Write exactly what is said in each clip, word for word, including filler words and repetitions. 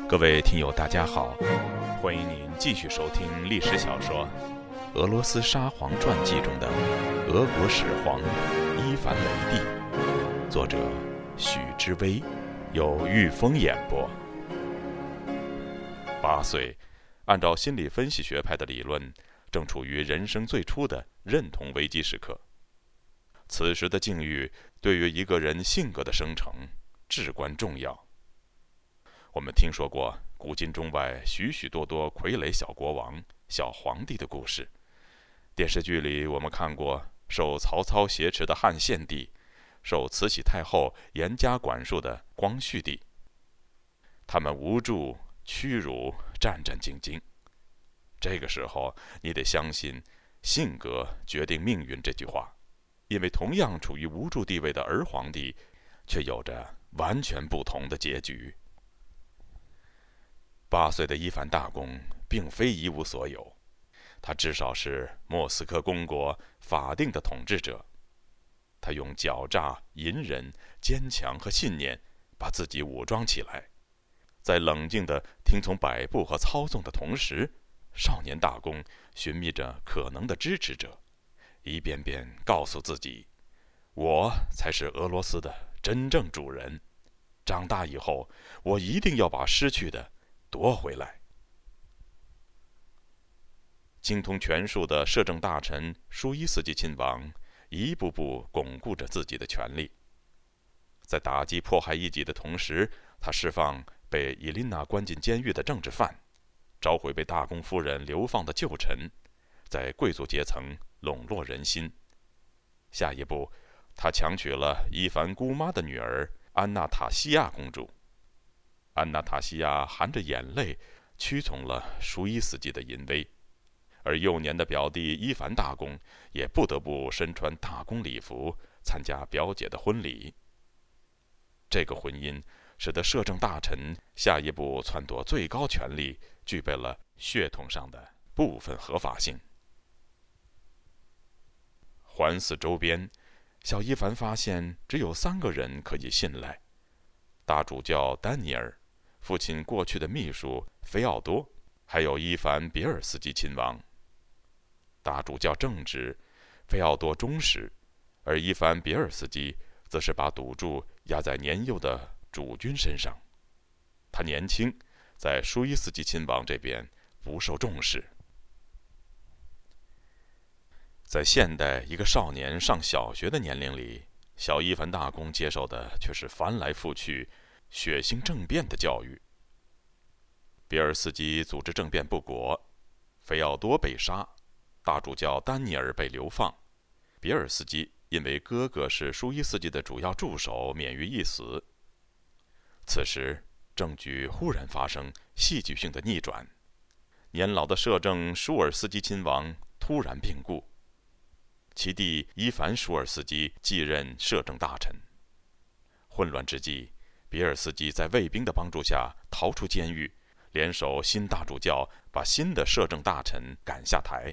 各位听友大家好，欢迎您继续收听历史小说《俄罗斯沙皇传记》中的俄国始皇伊凡雷帝，作者许知微，由玉峰演播。八岁，按照心理分析学派的理论，正处于人生最初的认同危机时刻。此时的境遇对于一个人性格的生成至关重要。我们听说过古今中外许许多多傀儡小国王、小皇帝的故事。电视剧里我们看过受曹操挟持的汉献帝，受慈禧太后严加管束的光绪帝。他们无助、屈辱、战战兢兢。这个时候你得相信性格决定命运这句话，因为同样处于无助地位的儿皇帝却有着完全不同的结局。八岁的伊凡大公并非一无所有，他至少是莫斯科公国法定的统治者。他用狡诈、隐忍、坚强和信念把自己武装起来，在冷静地听从摆布和操纵的同时，少年大公寻觅着可能的支持者，一遍遍告诉自己，我才是俄罗斯的真正主人，长大以后我一定要把失去的夺回来。精通权术的摄政大臣舒伊斯基亲王一步步巩固着自己的权力。在打击迫害异己的同时，他释放被伊琳娜关进监狱的政治犯，召回被大公夫人流放的旧臣，在贵族阶层笼络人心。下一步，他强娶了伊凡姑妈的女儿安娜塔西亚公主。安娜塔西亚含着眼泪屈从了舒伊斯基的淫威，而幼年的表弟伊凡大公也不得不身穿大公礼服参加表姐的婚礼。这个婚姻使得摄政大臣下一步篡夺最高权力具备了血统上的部分合法性。环伺周边，小伊凡发现只有三个人可以信赖：大主教丹尼尔、父亲过去的秘书菲奥多，还有伊凡别尔斯基亲王。大主教正直，菲奥多忠实，而伊凡别尔斯基则是把赌注压在年幼的主君身上。他年轻，在舒伊斯基亲王这边不受重视。在现代一个少年上小学的年龄里，小伊凡大公接受的却是翻来覆去血腥政变的教育。别尔斯基组织政变不果，菲奥多被杀，大主教丹尼尔被流放，别尔斯基因为哥哥是舒伊斯基的主要助手免于一死。此时政局忽然发生戏剧性的逆转，年老的摄政舒尔斯基亲王突然病故，其弟伊凡舒尔斯基继任摄政大臣。混乱之际，别尔斯基在卫兵的帮助下逃出监狱，联手新大主教把新的摄政大臣赶下台。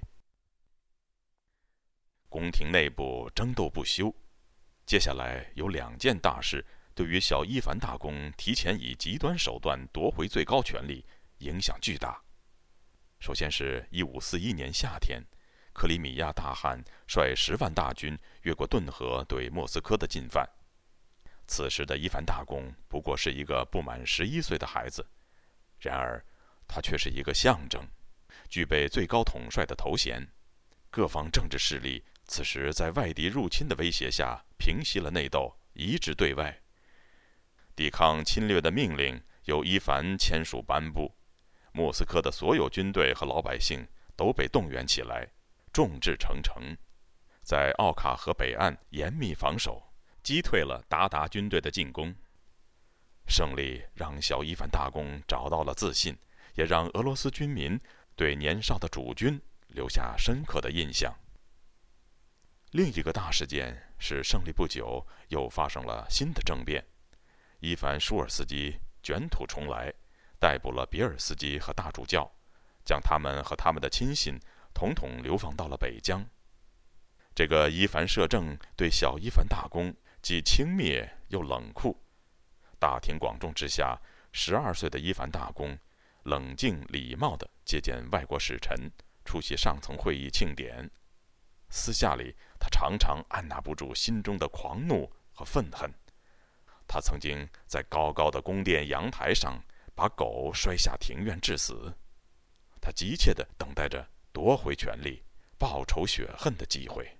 宫廷内部争斗不休，接下来有两件大事对于小伊凡大公提前以极端手段夺回最高权力影响巨大。首先是一五四一年夏天，克里米亚大汗率十万大军越过顿河对莫斯科的进犯。此时的伊凡大公不过是一个不满十一岁的孩子，然而他却是一个象征，具备最高统帅的头衔。各方政治势力此时在外敌入侵的威胁下平息了内斗，一致对外。抵抗侵略的命令由伊凡签署颁布，莫斯科的所有军队和老百姓都被动员起来，众志成城，在奥卡河北岸严密防守，击退了鞑靼军队的进攻。胜利让小伊凡大公找到了自信，也让俄罗斯军民对年少的主君留下深刻的印象。另一个大事件是胜利不久又发生了新的政变，伊凡舒尔斯基卷土重来，逮捕了别尔斯基和大主教，将他们和他们的亲信统统流放到了北疆。这个伊凡摄政对小伊凡大公既轻蔑又冷酷，大庭广众之下十二岁的伊凡大公冷静礼貌地接见外国使臣，出席上层会议庆典。私下里，他常常按捺不住心中的狂怒和愤恨。他曾经在高高的宫殿阳台上把狗摔下庭院致死。他急切地等待着夺回权力、报仇雪恨的机会。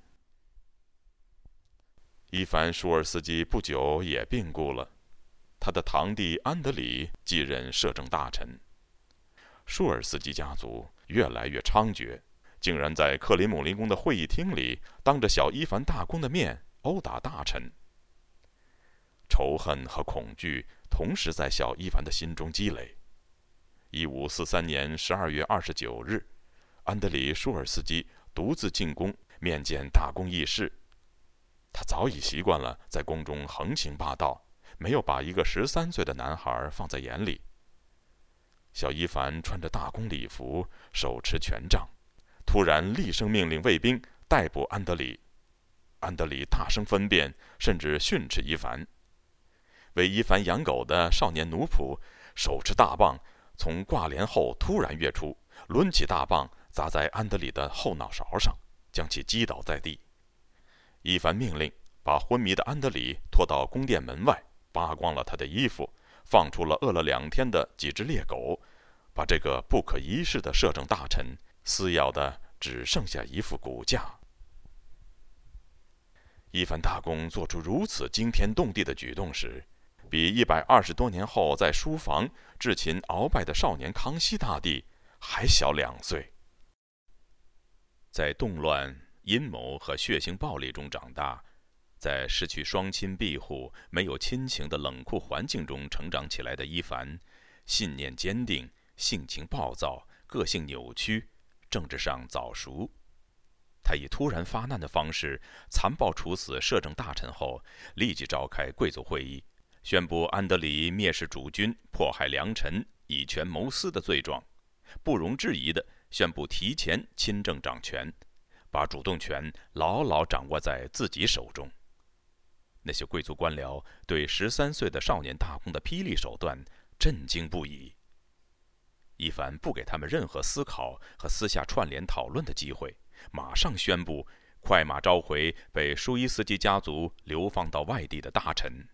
伊凡舒尔斯基不久也病故了，他的堂弟安德里继任摄政大臣。舒尔斯基家族越来越猖獗，竟然在克里姆林宫的会议厅里当着小伊凡大公的面殴打大臣。仇恨和恐惧同时在小伊凡的心中积累。一五四三年十二月二十九日，安德里·舒尔斯基独自进宫面见大公议事。他早已习惯了在宫中横行霸道，没有把一个十三岁的男孩放在眼里。小伊凡穿着大公礼服，手持权杖，突然厉声命令卫兵逮捕安德里。安德里大声分辨，甚至训斥伊凡。为伊凡养狗的少年奴仆手持大棒，从挂帘后突然跃出，抡起大棒砸在安德里的后脑勺上，将其击倒在地。伊凡命令把昏迷的安德里拖到宫殿门外，扒光了他的衣服，放出了饿了两天的几只猎狗，把这个不可一世的摄政大臣撕咬的只剩下一副骨架。伊凡大公做出如此惊天动地的举动时，比一百二十多年后在书房至秦鳌拜的少年康熙大帝还小两岁。在动乱、阴谋和血腥暴力中长大，在失去双亲庇护、没有亲情的冷酷环境中成长起来的伊凡，信念坚定，性情暴躁，个性扭曲，政治上早熟。他以突然发难的方式残暴处死摄政大臣后，立即召开贵族会议，宣布安德里蔑视主君、迫害良臣、以权谋私的罪状，不容置疑地宣布提前亲政掌权，把主动权牢牢掌握在自己手中。那些贵族官僚对十三岁的少年大公的霹雳手段震惊不已。伊凡不给他们任何思考和私下串联讨论的机会，马上宣布快马召回被舒伊斯基家族流放到外地的大臣。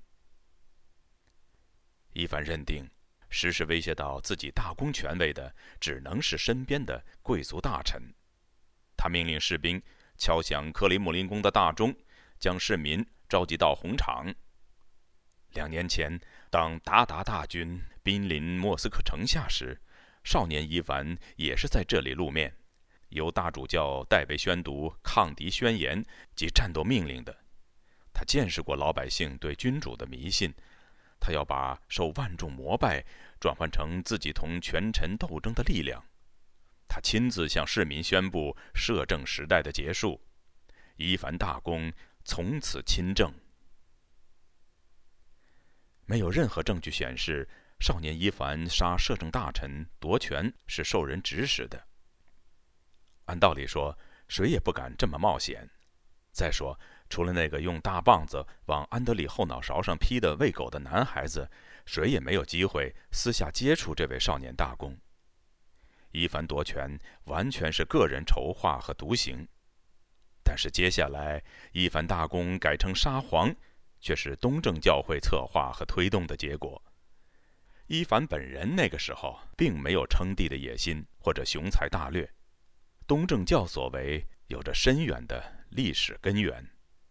伊凡认定，时时威胁到自己大公权威的只能是身边的贵族大臣。他命令士兵敲响克里姆林宫的大钟，将市民召集到红场。两年前，当鞑靼大军濒临莫斯科城下时，少年伊凡也是在这里露面，由大主教代为宣读抗敌宣言及战斗命令的。他见识过老百姓对君主的迷信，他要把受万众膜拜转换成自己同权臣斗争的力量。他亲自向市民宣布摄政时代的结束，伊凡大公从此亲政。没有任何证据显示少年伊凡杀摄政大臣夺权是受人指使的。按道理说，谁也不敢这么冒险。再说，除了那个用大棒子往安德里后脑勺上劈的喂狗的男孩子，谁也没有机会私下接触这位少年大公。伊凡夺权完全是个人筹划和独行，但是接下来伊凡大公改称沙皇，却是东正教会策划和推动的结果。伊凡本人那个时候并没有称帝的野心或者雄才大略，东正教所为有着深远的历史根源。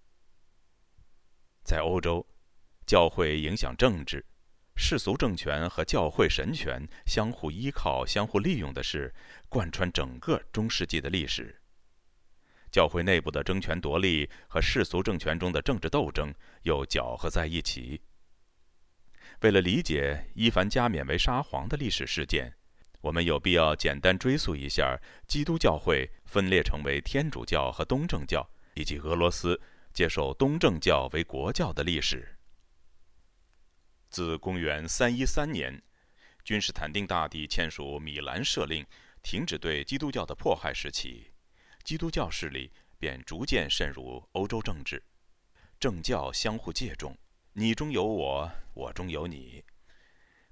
在欧洲，教会影响政治，世俗政权和教会神权相互依靠、相互利用的事，贯穿整个中世纪的历史。教会内部的争权夺利和世俗政权中的政治斗争又搅合在一起。为了理解伊凡加冕为沙皇的历史事件，我们有必要简单追溯一下基督教会分裂成为天主教和东正教，以及俄罗斯接受东正教为国教的历史。自公元三一三年，君士坦丁大帝签署米兰赦令，停止对基督教的迫害时起，基督教势力便逐渐渗入欧洲政治，政教相互借重，你中有我，我中有你。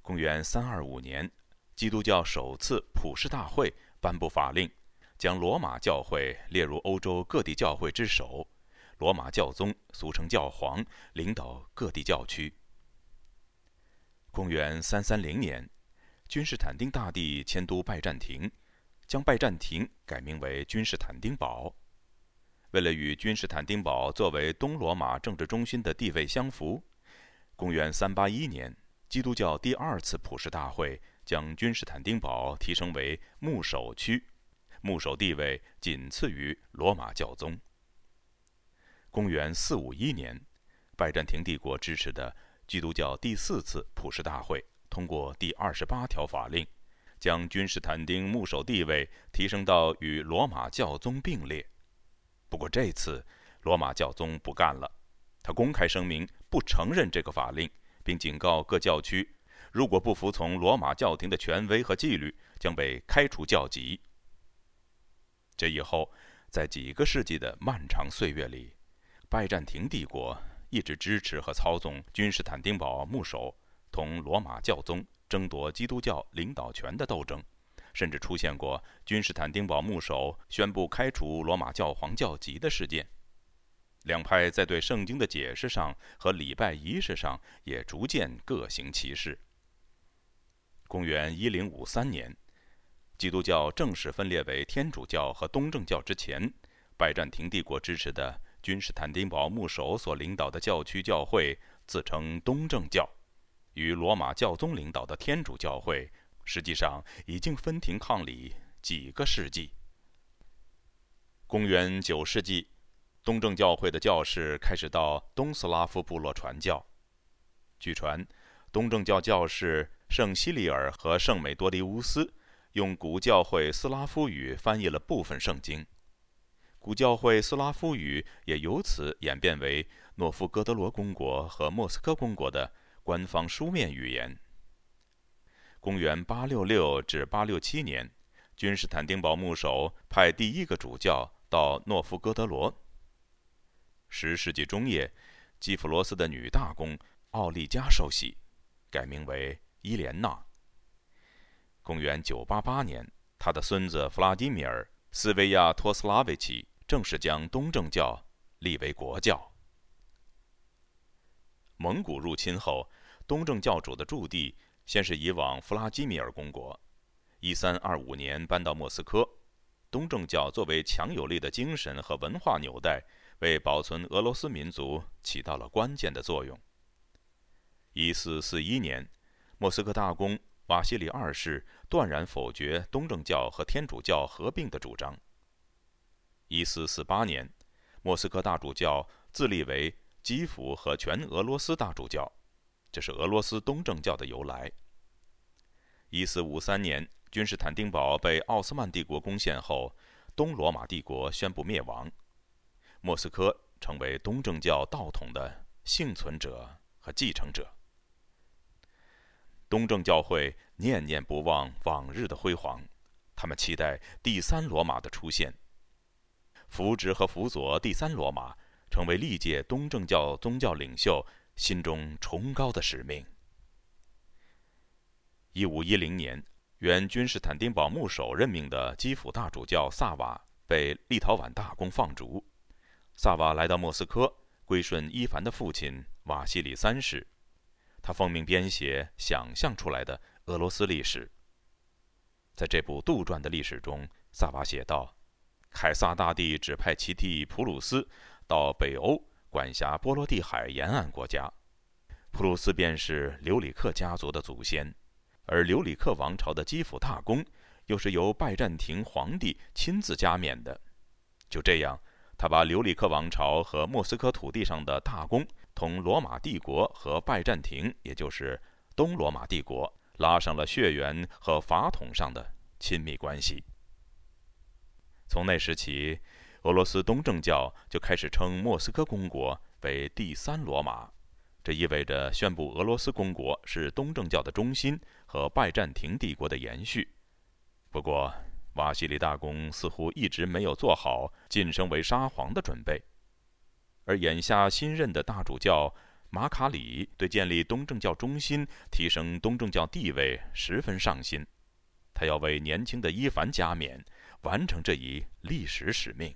公元三二五年，基督教首次普世大会颁布法令，将罗马教会列入欧洲各地教会之首，罗马教宗俗称教皇，领导各地教区。公元三三零年，君士坦丁大帝迁都拜占庭，将拜占庭改名为君士坦丁堡。为了与君士坦丁堡作为东罗马政治中心的地位相符，公元三八一年，基督教第二次普世大会将君士坦丁堡提升为牧首区，牧首地位仅次于罗马教宗。公元四五一年，拜占庭帝国支持的基督教第四次普世大会通过第二十八条法令，将君士坦丁牧首地位提升到与罗马教宗并列。不过这次罗马教宗不干了，他公开声明不承认这个法令，并警告各教区，如果不服从罗马教廷的权威和纪律，将被开除教籍。这以后，在几个世纪的漫长岁月里，拜占庭帝国一直支持和操纵君士坦丁堡牧首同罗马教宗争夺基督教领导权的斗争，甚至出现过君士坦丁堡牧首宣布开除罗马教皇教籍的事件。两派在对圣经的解释上和礼拜仪式上也逐渐各行其事。公元一零五三年，基督教正式分裂为天主教和东正教之前，拜占庭帝国支持的君士坦丁堡牧首所领导的教区教会自称东正教，与罗马教宗领导的天主教会实际上已经分庭抗礼几个世纪。公元九世纪，东正教会的教士开始到东斯拉夫部落传教。据传，东正教教士圣西里尔和圣美多利乌斯用古教会斯拉夫语翻译了部分圣经，古教会斯拉夫语也由此演变为诺夫哥德罗公国和莫斯科公国的官方书面语言。公元八六六至八六七年，君士坦丁堡牧首派第一个主教到诺夫哥德罗。十世纪中叶，基辅罗斯的女大公奥利加受洗，改名为伊莲娜。公元九八八年，他的孙子弗拉基米尔·斯维亚托斯拉维奇正式将东正教立为国教。蒙古入侵后，东正教主的驻地先是移往弗拉基米尔公国，一三二五年搬到莫斯科。东正教作为强有力的精神和文化纽带，为保存俄罗斯民族起到了关键的作用。一四四一年，莫斯科大公瓦西里二世断然否决东正教和天主教合并的主张。一四四八年，莫斯科大主教自立为基辅和全俄罗斯大主教，这是俄罗斯东正教的由来。一四五三年，君士坦丁堡被奥斯曼帝国攻陷后，东罗马帝国宣布灭亡，莫斯科成为东正教道统的幸存者和继承者。东正教会念念不忘往日的辉煌，他们期待第三罗马的出现，扶植和辅佐第三罗马，成为历届东正教宗教领袖心中崇高的使命。一五一零年，原君士坦丁堡牧首任命的基辅大主教萨瓦被立陶宛大公放逐。萨瓦来到莫斯科，归顺伊凡的父亲瓦西里三世，他奉命编写想象出来的俄罗斯历史。在这部杜撰的历史中，萨瓦写道：凯撒大帝指派其弟普鲁斯到北欧管辖波罗的海沿岸国家，普鲁斯便是留里克家族的祖先，而留里克王朝的基辅大公又是由拜占庭皇帝亲自加冕的。就这样，他把留里克王朝和莫斯科土地上的大公同罗马帝国和拜占庭，也就是东罗马帝国，拉上了血缘和法统上的亲密关系。从那时起，俄罗斯东正教就开始称莫斯科公国为第三罗马，这意味着宣布俄罗斯公国是东正教的中心和拜占庭帝国的延续。不过，瓦西里大公似乎一直没有做好晋升为沙皇的准备，而眼下新任的大主教马卡里对建立东正教中心、提升东正教地位十分上心，他要为年轻的伊凡加冕，完成这一历史使命。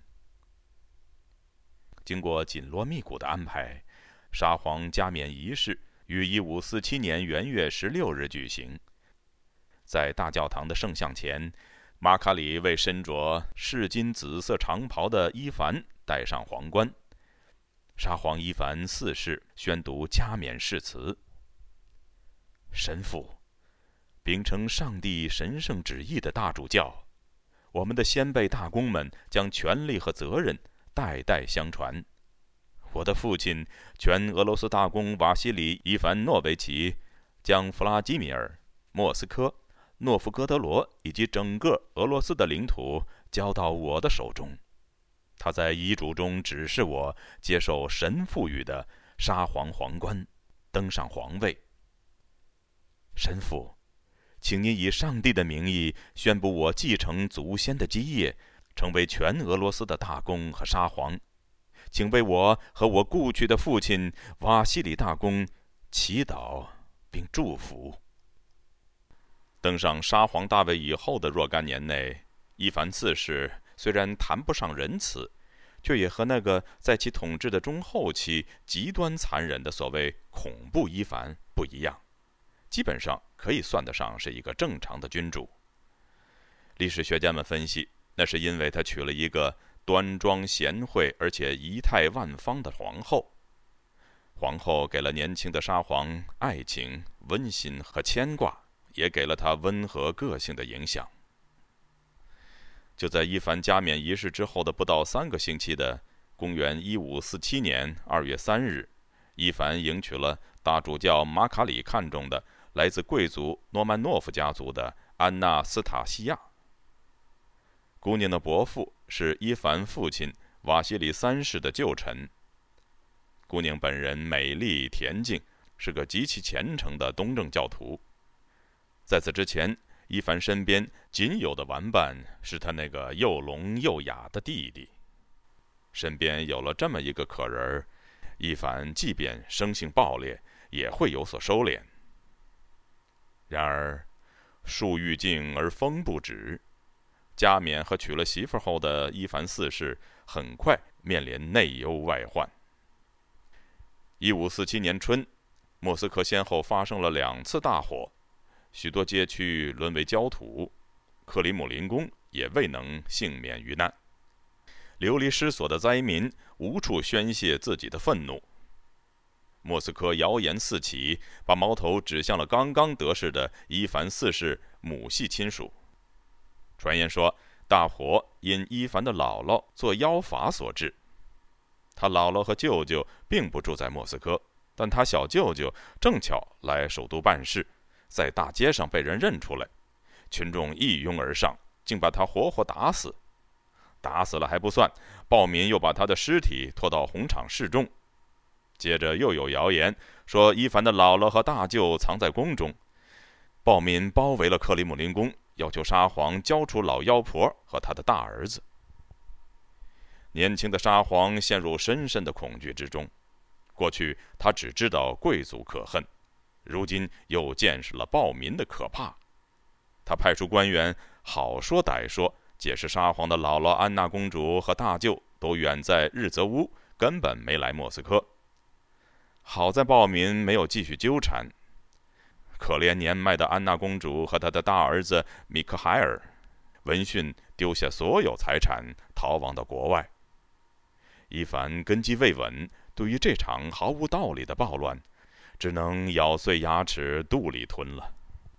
经过紧锣密鼓的安排，沙皇加冕仪式于一五四七年元月十六日举行。在大教堂的圣像前，马卡里为身着饰金紫色长袍的伊凡戴上皇冠。沙皇伊凡四世宣读加冕誓词：神父，秉承上帝神圣旨意的大主教，我们的先辈大公们将权力和责任代代相传。我的父亲全俄罗斯大公瓦西里·伊凡诺维奇将弗拉基米尔、莫斯科、诺夫哥德罗以及整个俄罗斯的领土交到我的手中。他在遗嘱中指示我接受神赋予的沙皇皇冠，登上皇位。神父，请您以上帝的名义宣布我继承祖先的基业，成为全俄罗斯的大公和沙皇。请为我和我故去的父亲瓦西里大公祈祷并祝福。登上沙皇大位以后的若干年内，伊凡四世虽然谈不上仁慈，却也和那个在其统治的中后期极端残忍的所谓恐怖伊凡不一样，基本上可以算得上是一个正常的君主。历史学家们分析，那是因为他娶了一个端庄贤惠而且仪态万方的皇后。皇后给了年轻的沙皇爱情、温馨和牵挂，也给了他温和个性的影响。就在伊凡加冕仪式之后的不到三个星期的公元一五四七年二月三日，伊凡迎娶了大主教马卡里看中的来自贵族诺曼诺夫家族的安娜斯塔西亚。姑娘的伯父是伊凡父亲瓦西里三世的旧臣。姑娘本人美丽恬静，是个极其虔诚的东正教徒。在此之前，伊凡身边仅有的玩伴是他那个又聋又哑的弟弟。身边有了这么一个可人儿，伊凡即便生性暴烈，也会有所收敛。然而，树欲静而风不止。加冕和娶了媳妇后的伊凡四世很快面临内忧外患。一五四七年春，莫斯科先后发生了两次大火，许多街区沦为焦土，克里姆林宫也未能幸免于难。流离失所的灾民无处宣泄自己的愤怒。莫斯科谣言四起，把矛头指向了刚刚得势的伊凡四世母系亲属。传言说，大火因伊凡的姥姥做妖法所致。他姥姥和舅舅并不住在莫斯科，但他小舅舅正巧来首都办事，在大街上被人认出来，群众一拥而上，竟把他活活打死。打死了还不算，暴民又把他的尸体拖到红场示众。接着又有谣言说，伊凡的姥姥和大舅藏在宫中。暴民包围了克里姆林宫，要求沙皇交出老妖婆和他的大儿子。年轻的沙皇陷入深深的恐惧之中。过去他只知道贵族可恨，如今又见识了暴民的可怕。他派出官员好说歹说，解释沙皇的姥姥安娜公主和大舅都远在日泽乌，根本没来莫斯科。好在暴民没有继续纠缠。可怜年迈的安娜公主和她的大儿子米克海尔，闻讯丢下所有财产，逃亡到国外。伊凡根基未稳，对于这场毫无道理的暴乱，只能咬碎牙齿肚里吞了。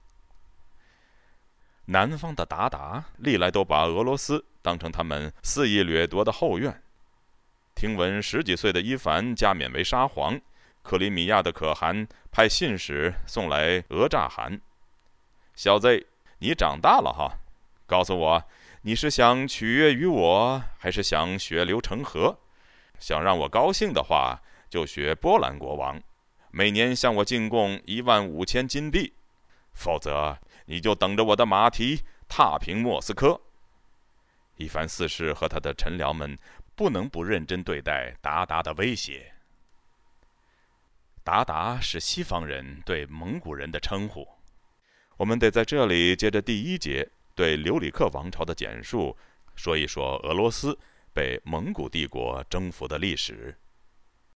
南方的鞑靼历来都把俄罗斯当成他们肆意掠夺的后院。听闻十几岁的伊凡加冕为沙皇，克里米亚的可汗派信使送来讹诈函：小子，你长大了哈，告诉我，你是想取悦于我，还是想血流成河？想让我高兴的话，就学波兰国王，每年向我进贡一万五千金币，否则你就等着我的马蹄踏平莫斯科。伊凡四世和他的臣僚们不能不认真对待鞑靼的威胁。 鞑靼是西方人对蒙古人的称呼。我们得在这里接着第一节对留里克王朝的简述，说一说俄罗斯被蒙古帝国征服的历史。